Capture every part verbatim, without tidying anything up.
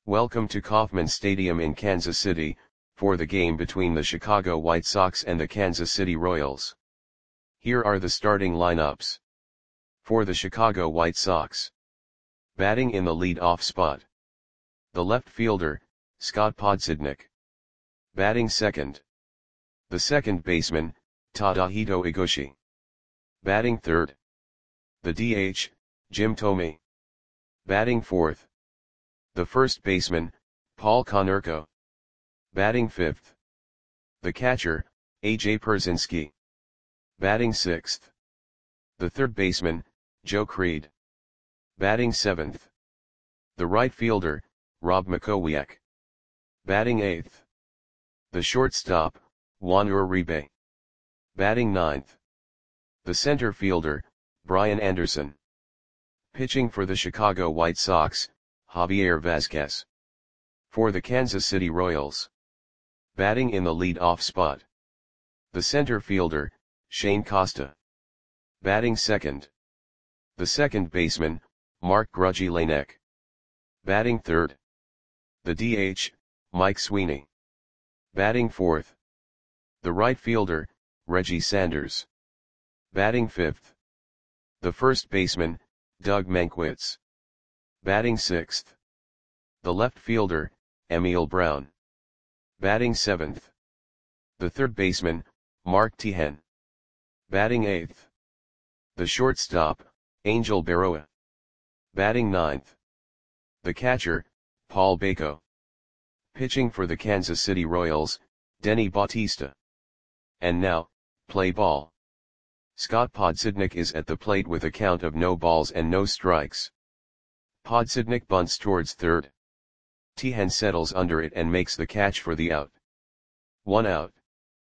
Welcome to Kauffman Stadium in Kansas City, for the game between the Chicago White Sox and the Kansas City Royals. Here are the starting lineups. For the Chicago White Sox. Batting in the lead-off spot. The left fielder, Scott Podsednik. Batting second. The second baseman, Tadahito Iguchi. Batting third. The D H, Jim Thome. Batting fourth. The first baseman, Paul Konerko. Batting fifth. The catcher, A J Pierzynski. Batting sixth. The third baseman, Joe Creed. Batting seventh. The right fielder, Rob Makowiak. Batting eighth. The shortstop, Juan Uribe. Batting ninth. The center fielder, Brian Anderson. Pitching for the Chicago White Sox, Javier Vazquez. For the Kansas City Royals. Batting in the lead-off spot. The center fielder, Shane Costa. Batting second. The second baseman, Mark Grudzielanek. Batting third. The D H, Mike Sweeney. Batting fourth. The right fielder, Reggie Sanders. Batting fifth. The first baseman, Doug Mankiewicz. Batting sixth. The left fielder, Emil Brown. Batting seventh. The third baseman, Mark Teahen. Batting eighth. The shortstop, Angel Berroa. Batting ninth. The catcher, Paul Bako. Pitching for the Kansas City Royals, Denny Bautista. And now, play ball. Scott Podsednik is at the plate with a count of no balls and no strikes. Podsednik bunts towards third. Teahen settles under it and makes the catch for the out. One out.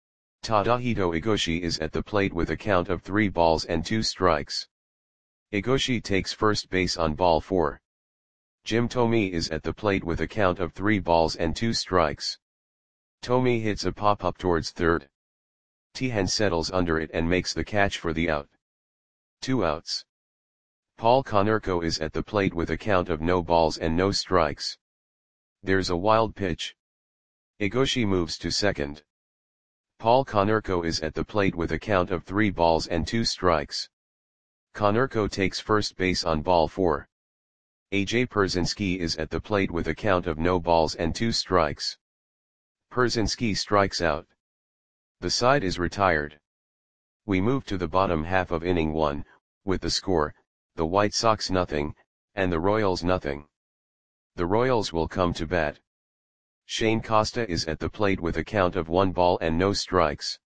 Tadahito Iguchi is at the plate with a count of three balls and two strikes. Iguchi takes first base on ball four. Jim Thome is at the plate with a count of three balls and two strikes. Thome hits a pop-up towards third. Teahen settles under it and makes the catch for the out. Two outs. Paul Konerko is at the plate with a count of no balls and no strikes. There's a wild pitch. Iguchi moves to second. Paul Konerko is at the plate with a count of three balls and two strikes. Konerko takes first base on ball four. A J Pierzynski is at the plate with a count of no balls and two strikes. Pierzynski strikes out. The side is retired. We move to the bottom half of inning one, with the score, the White Sox nothing, and the Royals nothing. The Royals will come to bat. Shane Costa is at the plate with a count of one ball and no strikes.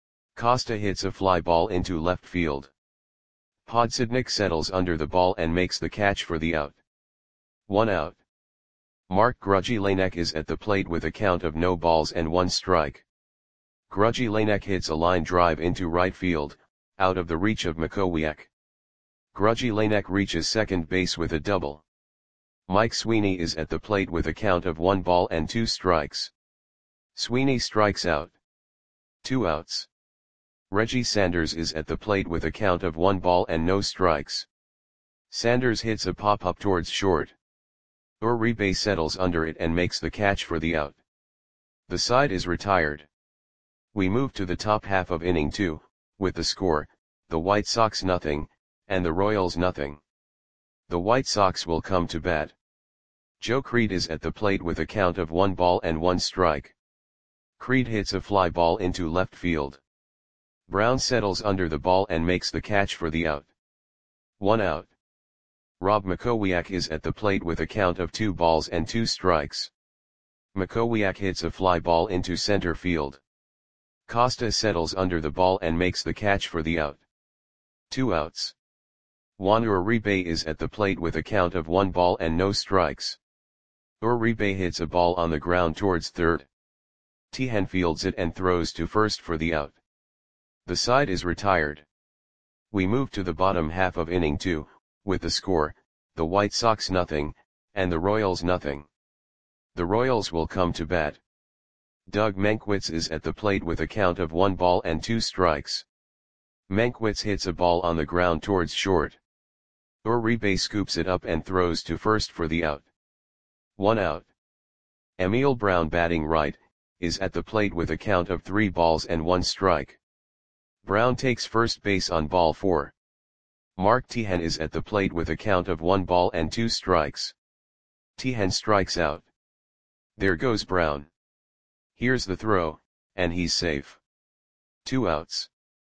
Costa hits a fly ball into left field. Podsednik settles under the ball and makes the catch for the out. One out. Mark Grudzielanek is at the plate with a count of no balls and one strike. Grudzielanek hits a line drive into right field, out of the reach of Makowiak. Grudzielanek reaches second base with a double. Mike Sweeney is at the plate with a count of one ball and two strikes. Sweeney strikes out. Two outs. Reggie Sanders is at the plate with a count of one ball and no strikes. Sanders hits a pop-up towards short. Uribe settles under it and makes the catch for the out. The side is retired. We move to the top half of inning two, with the score, the White Sox nothing, and the Royals nothing. The White Sox will come to bat. Joe Creed is at the plate with a count of one ball and one strike. Creed hits a fly ball into left field. Brown settles under the ball and makes the catch for the out. One out. Rob Makowiak is at the plate with a count of two balls and two strikes. Makowiak hits a fly ball into center field. Costa settles under the ball and makes the catch for the out. Two outs. Juan Uribe is at the plate with a count of one ball and no strikes. Uribe hits a ball on the ground towards third. Teahen fields it and throws to first for the out. The side is retired. We move to the bottom half of inning two, with the score, the White Sox nothing, and the Royals nothing. The Royals will come to bat. Doug Mankiewicz is at the plate with a count of one ball and two strikes. Mankiewicz hits a ball on the ground towards short. Uribe scoops it up and throws to first for the out. One out. Emil Brown batting right, is at the plate with a count of three balls and one strike. Brown takes first base on ball four. Mark Tehan is at the plate with a count of one ball and two strikes. Tehan strikes out. There goes Brown. Here's the throw, and he's safe. Two outs.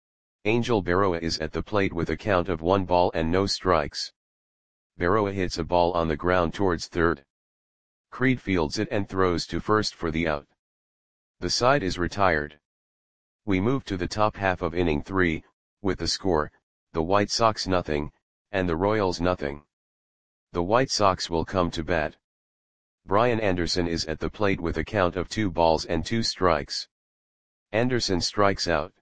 Angel Berroa is at the plate with a count of one ball and no strikes. Berroa hits a ball on the ground towards third. Creed fields it and throws to first for the out. The side is retired. We move to the top half of inning three, with the score, the White Sox nothing, and the Royals nothing. The White Sox will come to bat. Brian Anderson is at the plate with a count of two balls and two strikes. Anderson strikes out.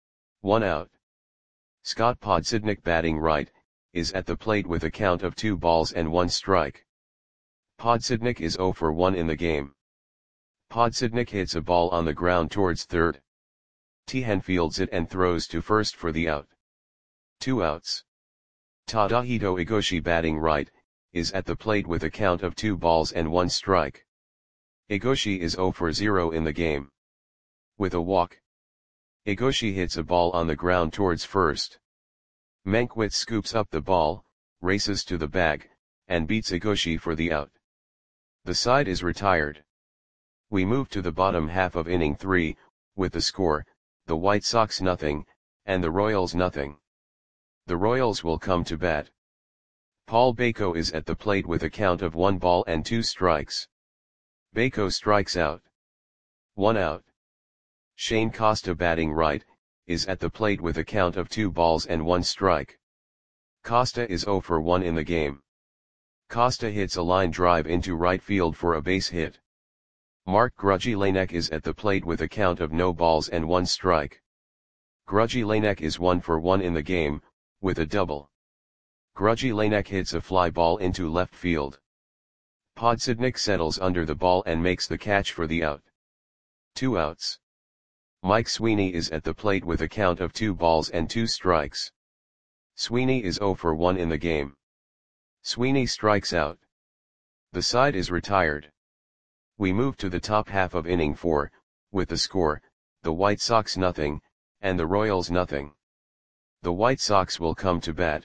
One out. Scott Podsednik batting right, is at the plate with a count of two balls and one strike. Podsednik is zero for one in the game. Podsednik hits a ball on the ground towards third. Tehan fields it and throws to first for the out. Two outs. Tadahito Igoshi batting right, is at the plate with a count of two balls and one strike. Igoshi is zero for zero in the game. With a walk. Igoshi hits a ball on the ground towards first. Mankiewicz scoops up the ball, races to the bag, and beats Igoshi for the out. The side is retired. We move to the bottom half of inning three, with the score, the White Sox nothing, and the Royals nothing. The Royals will come to bat. Paul Bako is at the plate with a count of one ball and two strikes. Bako strikes out. One out. Shane Costa batting right, is at the plate with a count of two balls and one strike. Costa is zero for one in the game. Costa hits a line drive into right field for a base hit. Mark Grudzielanek is at the plate with a count of no balls and one strike. Grudzielanek is one for one in the game, with a double. Grudzielanek hits a fly ball into left field. Podsednik settles under the ball and makes the catch for the out. Two outs. Mike Sweeney is at the plate with a count of two balls and two strikes. Sweeney is zero for one in the game. Sweeney strikes out. The side is retired. We move to the top half of inning four, with the score, the White Sox nothing, and the Royals nothing. The White Sox will come to bat.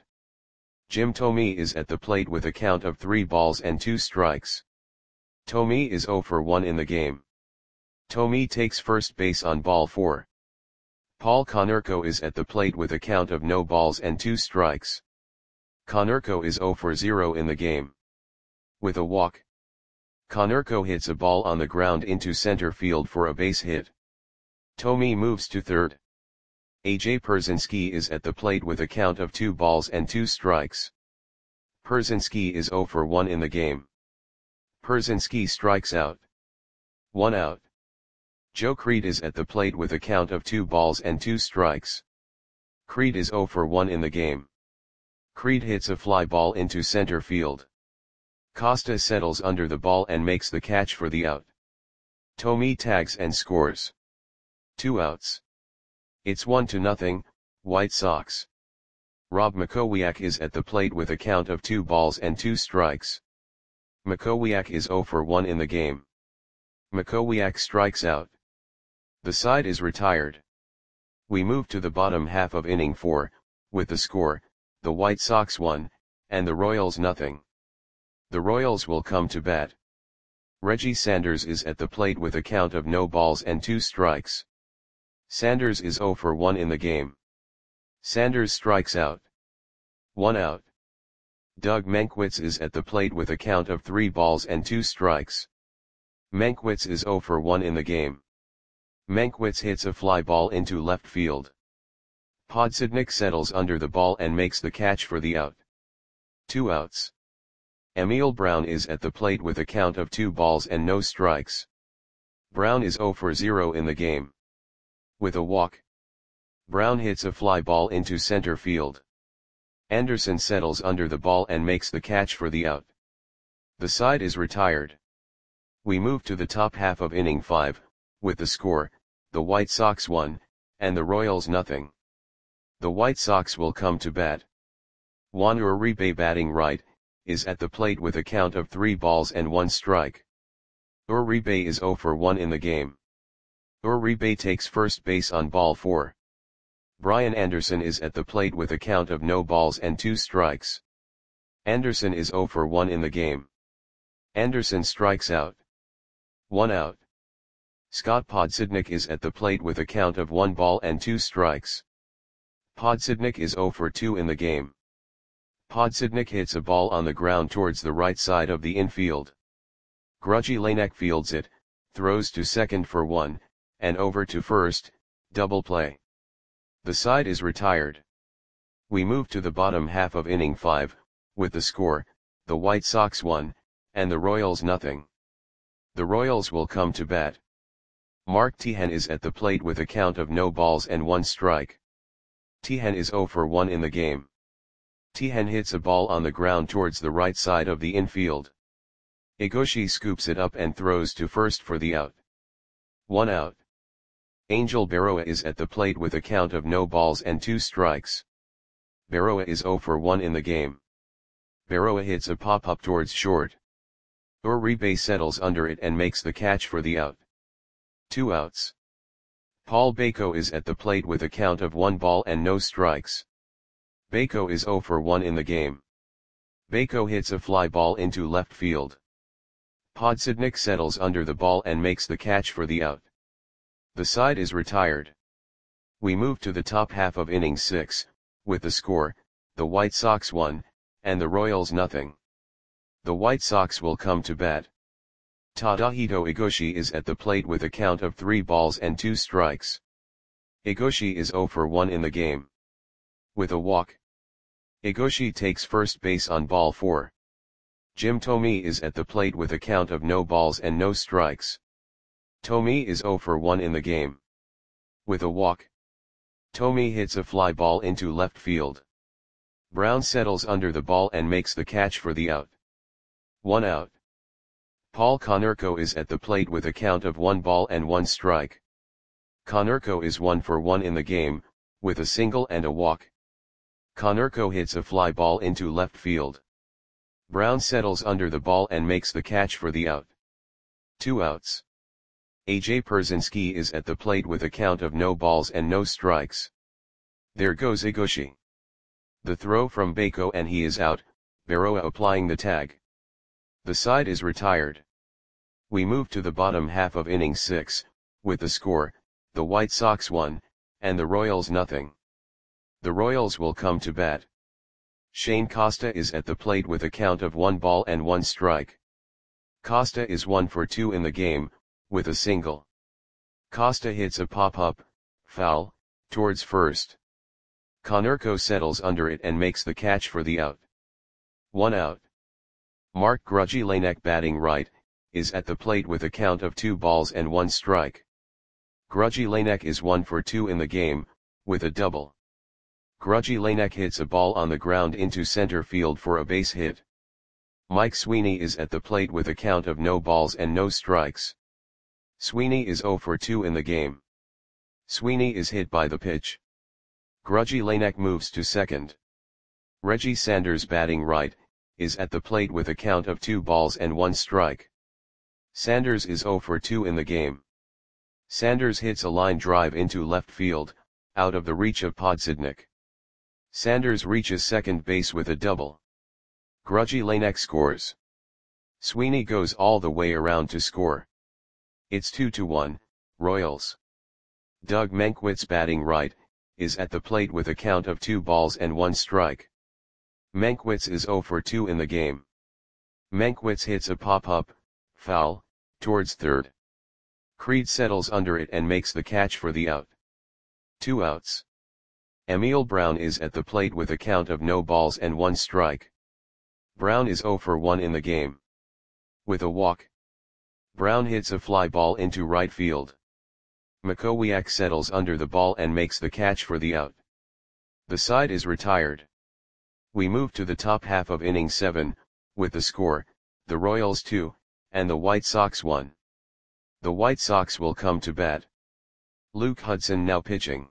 Jim Thome is at the plate with a count of three balls and two strikes. Thome is zero for one in the game. Thome takes first base on ball four. Paul Konerko is at the plate with a count of no balls and two strikes. Konerko is zero for zero in the game. With a walk. Konerko hits a ball on the ground into center field for a base hit. Thome moves to third. A J Pierzynski is at the plate with a count of two balls and two strikes. Pierzynski is zero for one in the game. Pierzynski strikes out. One out. Joe Creed is at the plate with a count of two balls and two strikes. Creed is zero for one in the game. Creed hits a fly ball into center field. Costa settles under the ball and makes the catch for the out. Thome tags and scores. Two outs. It's one to nothing, White Sox. Rob Makowiak is at the plate with a count of two balls and two strikes. Makowiak is zero for one in the game. Makowiak strikes out. The side is retired. We move to the bottom half of inning four, with the score, the White Sox one, and the Royals nothing. The Royals will come to bat. Reggie Sanders is at the plate with a count of no balls and two strikes. Sanders is zero for one in the game. Sanders strikes out. One out. Doug Mankiewicz is at the plate with a count of three balls and two strikes. Mankiewicz is zero for one in the game. Mankiewicz hits a fly ball into left field. Podsednik settles under the ball and makes the catch for the out. Two outs. Emil Brown is at the plate with a count of two balls and no strikes. Brown is zero for zero in the game. With a walk. Brown hits a fly ball into center field. Anderson settles under the ball and makes the catch for the out. The side is retired. We move to the top half of inning five, with the score, the White Sox one, and the Royals nothing. The White Sox will come to bat. Juan Uribe batting right, is at the plate with a count of three balls and one strike. Uribe is zero for one in the game. Uribe takes first base on ball four. Brian Anderson is at the plate with a count of no balls and two strikes. Anderson is zero for one in the game. Anderson strikes out. One out. Scott Podsednik is at the plate with a count of one ball and two strikes. Podsednik is zero for two in the game. Podsednik hits a ball on the ground towards the right side of the infield. Grudgy Lanek fields it, throws to second for one, and over to first, double play. The side is retired. We move to the bottom half of inning five, with the score, the White Sox one, and the Royals nothing. The Royals will come to bat. Mark Teahen is at the plate with a count of no balls and one strike. Teahen is zero for one in the game. Teahen hits a ball on the ground towards the right side of the infield. Igoshi scoops it up and throws to first for the out. One out. Angel Berroa is at the plate with a count of no balls and two strikes. Berroa is zero for one in the game. Berroa hits a pop-up towards short. Uribe settles under it and makes the catch for the out. Two outs. Paul Bako is at the plate with a count of one ball and no strikes. Bako is zero for one in the game. Bako hits a fly ball into left field. Podsednik settles under the ball and makes the catch for the out. The side is retired. We move to the top half of inning six, with the score, the White Sox one, and the Royals nothing. The White Sox will come to bat. Tadahito Igoshi is at the plate with a count of three balls and two strikes. Igoshi is zero for one in the game. With a walk. Igoshi takes first base on ball four. Jim Thome is at the plate with a count of no balls and no strikes. Thome is zero for one in the game. With a walk. Thome hits a fly ball into left field. Brown settles under the ball and makes the catch for the out. One out. Paul Konerko is at the plate with a count of one ball and one strike. Konerko is one for one in the game, with a single and a walk. Konerko hits a fly ball into left field. Brown settles under the ball and makes the catch for the out. Two outs. A J Pierzynski is at the plate with a count of no balls and no strikes. There goes Igoshi. The throw from Bako and he is out, Berroa applying the tag. The side is retired. We move to the bottom half of inning six, with the score, the White Sox one, and the Royals nothing. The Royals will come to bat. Shane Costa is at the plate with a count of one ball and one strike. Costa is one for two in the game, with a single. Costa hits a pop-up, foul, towards first. Konerko settles under it and makes the catch for the out. One out. Mark Grudgy Lanek batting right, is at the plate with a count of two balls and one strike. Grudgy Lanek is one for two in the game, with a double. Grudgy Lanek hits a ball on the ground into center field for a base hit. Mike Sweeney is at the plate with a count of no balls and no strikes. Sweeney is zero for two in the game. Sweeney is hit by the pitch. Grudgy Lanek moves to second. Reggie Sanders batting right, is at the plate with a count of two balls and one strike. Sanders is zero for two in the game. Sanders hits a line drive into left field, out of the reach of Podsednik. Sanders reaches second base with a double. Grudgy Lanek scores. Sweeney goes all the way around to score. It's two to one, Royals. Doug Mankiewicz batting right, is at the plate with a count of two balls and one strike. Mankiewicz is zero for two in the game. Mankiewicz hits a pop-up, foul, towards third. Creed settles under it and makes the catch for the out. Two outs. Emil Brown is at the plate with a count of no balls and one strike. Brown is zero for one in the game. With a walk. Brown hits a fly ball into right field. Makowiak settles under the ball and makes the catch for the out. The side is retired. We move to the top half of inning seven, with the score, the Royals two, and the White Sox one. The White Sox will come to bat. Luke Hudson now pitching.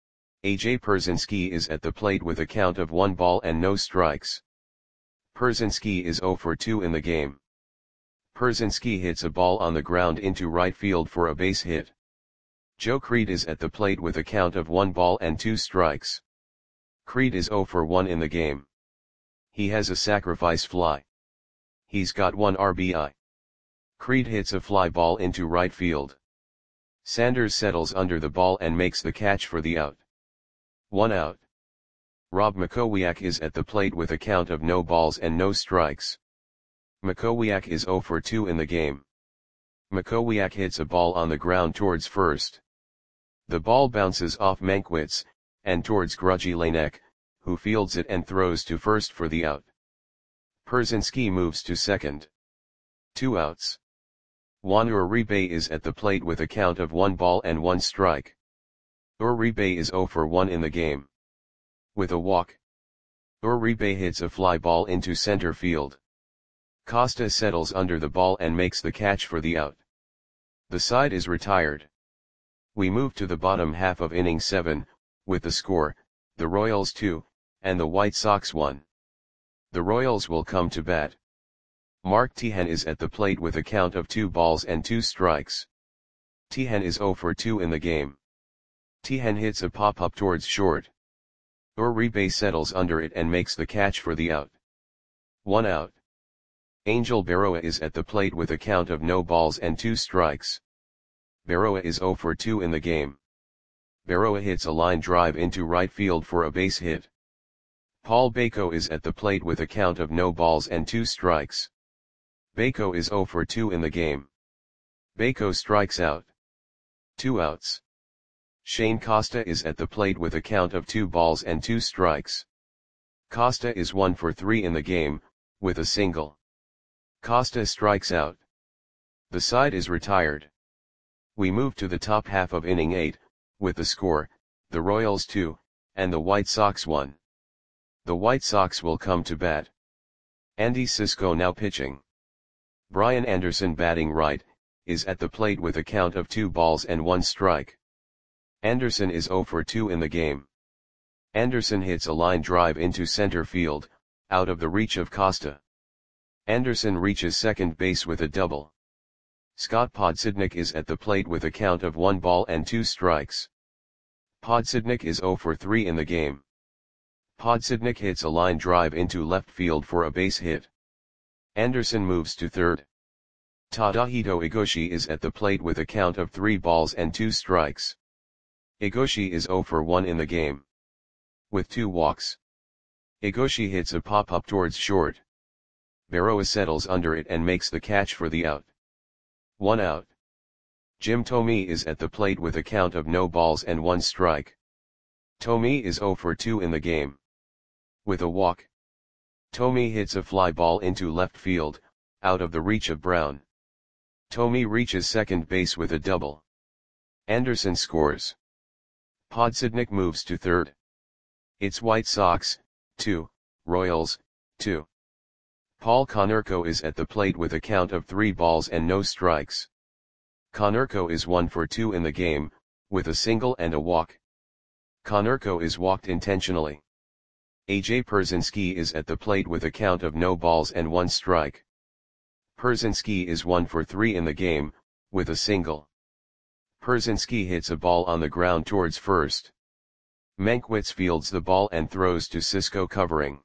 A J Pierzynski is at the plate with a count of one ball and no strikes. Pierzynski is zero for two in the game. Perzinski hits a ball on the ground into right field for a base hit. Joe Creed is at the plate with a count of one ball and two strikes. Creed is zero for one in the game. He has a sacrifice fly. He's got one R B I. Creed hits a fly ball into right field. Sanders settles under the ball and makes the catch for the out. One out. Rob Makowiak is at the plate with a count of no balls and no strikes. Makowiak is zero for two in the game. Makowiak hits a ball on the ground towards first. The ball bounces off Mankiewicz, and towards Grudgy Lanek, who fields it and throws to first for the out. Perzinski moves to second. Two outs. Juan Uribe is at the plate with a count of one ball and one strike. Uribe is zero for one in the game. With a walk, Uribe hits a fly ball into center field. Costa settles under the ball and makes the catch for the out. The side is retired. We move to the bottom half of inning seven, with the score, the Royals two, and the White Sox one. The Royals will come to bat. Mark Teahen is at the plate with a count of two balls and two strikes. Teahen is zero for two in the game. Teahen hits a pop-up towards short. Uribe settles under it and makes the catch for the out. One out. Angel Berroa is at the plate with a count of no balls and two strikes. Berroa is zero for two in the game. Berroa hits a line drive into right field for a base hit. Paul Bako is at the plate with a count of no balls and two strikes. Bako is zero for two in the game. Bako strikes out. Two outs. Shane Costa is at the plate with a count of two balls and two strikes. Costa is one for three in the game, with a single. Costa strikes out. The side is retired. We move to the top half of inning eight, with the score, the Royals two, and the White Sox one. The White Sox will come to bat. Andy Cisco now pitching. Brian Anderson batting right, is at the plate with a count of two balls and one strike. Anderson is zero for two in the game. Anderson hits a line drive into center field, out of the reach of Costa. Anderson reaches second base with a double. Scott Podsednik is at the plate with a count of one ball and two strikes. Podsednik is zero for three in the game. Podsednik hits a line drive into left field for a base hit. Anderson moves to third. Tadahito Igoshi is at the plate with a count of three balls and two strikes. Igoshi is zero for one in the game. With two walks. Igoshi hits a pop-up towards short. Berroa settles under it and makes the catch for the out. One out. Jim Thome is at the plate with a count of no balls and one strike. Thome is zero for two in the game. With a walk. Thome hits a fly ball into left field, out of the reach of Brown. Thome reaches second base with a double. Anderson scores. Podsednik moves to third. It's White Sox, two, Royals, two. Paul Konerko is at the plate with a count of three balls and no strikes. Konerko is one for two in the game, with a single and a walk. Konerko is walked intentionally. A J Perzinski is at the plate with a count of no balls and one strike. Perzinski is one for three in the game, with a single. Perzinski hits a ball on the ground towards first. Mankiewicz fields the ball and throws to Cisco covering.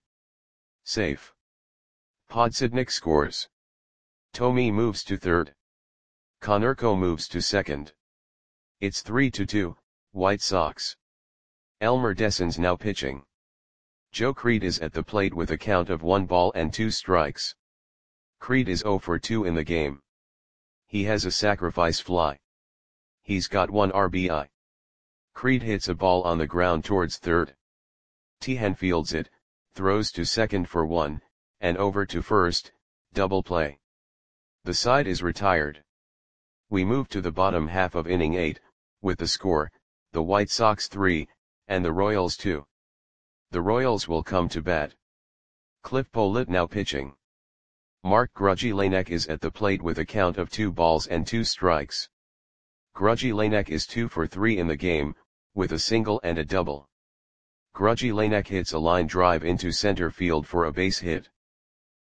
Safe. Podsednik scores. Thome moves to third. Konerko moves to second. It's three to two, White Sox. Elmer Dessens now pitching. Joe Creed is at the plate with a count of one ball and two strikes. Creed is zero for two in the game. He has a sacrifice fly. He's got one R B I. Creed hits a ball on the ground towards third. Teahen fields it, throws to second for one, and over to first, double play. The side is retired. We move to the bottom half of inning eight, with the score, the White Sox three, and the Royals two. The Royals will come to bat. Cliff Pollitt now pitching. Mark Grudgy Lanek is at the plate with a count of two balls and two strikes. Grudgy Lanek is two for three in the game, with a single and a double. Grudgy Lanek hits a line drive into center field for a base hit.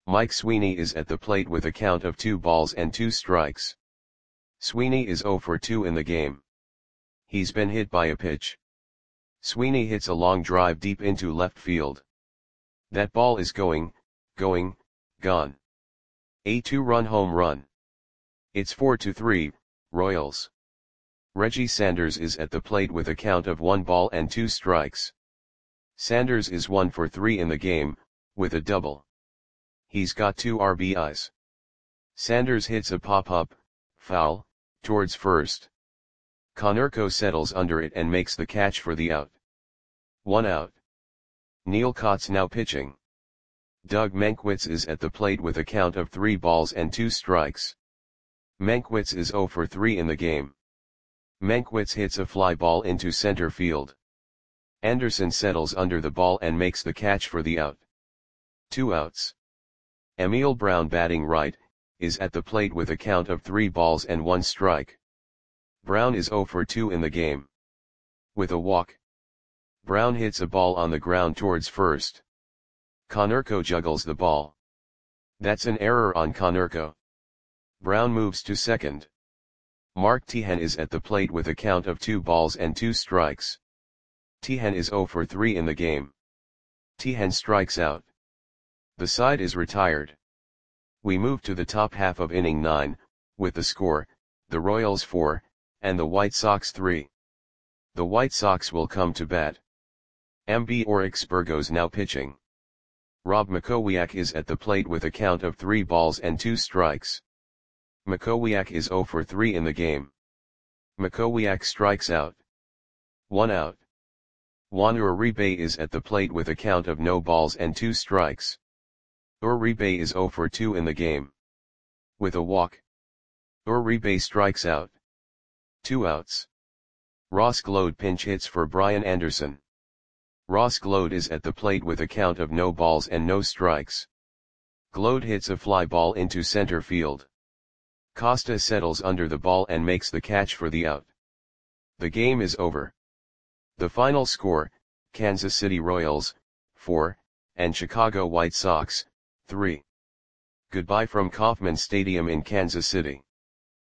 Mike Sweeney is at the plate with a count of two balls and two strikes. Sweeney is oh for two in the game. He's been hit by a pitch. Sweeney hits a long drive deep into left field. That ball is going, going, gone. A two-run home run. It's four to three, Royals. Reggie Sanders is at the plate with a count of one ball and two strikes. Sanders is one for three in the game, with a double. He's got two R B Is. Sanders hits a pop-up, foul, towards first. Konerko settles under it and makes the catch for the out. One out. Neil Cott's now pitching. Doug Mankiewicz is at the plate with a count of three balls and two strikes. Mankiewicz is oh for three in the game. Mankiewicz hits a fly ball into center field. Anderson settles under the ball and makes the catch for the out. Two outs. Emil Brown, batting right, is at the plate with a count of three balls and one strike. Brown is oh for two in the game. With a walk. Brown hits a ball on the ground towards first. Konerko juggles the ball. That's an error on Konerko. Brown moves to second. Mark Teahen is at the plate with a count of two balls and two strikes. Teahen is oh for three in the game. Teahen strikes out. The side is retired. We move to the top half of inning nine, with the score, the Royals four, and the White Sox three. The White Sox will come to bat. M B Oryx Burgos now pitching. Rob Makowiak is at the plate with a count of three balls and two strikes. Makowiak is oh for three in the game. Makowiak strikes out. One out. Juan Uribe is at the plate with a count of no balls and two strikes. Uribe is oh for two in the game. With a walk. Uribe strikes out. Two outs. Ross Glode pinch hits for Brian Anderson. Ross Glode is at the plate with a count of no balls and no strikes. Glode hits a fly ball into center field. Costa settles under the ball and makes the catch for the out. The game is over. The final score, Kansas City Royals, four, and Chicago White Sox, three. Goodbye from Kauffman Stadium in Kansas City.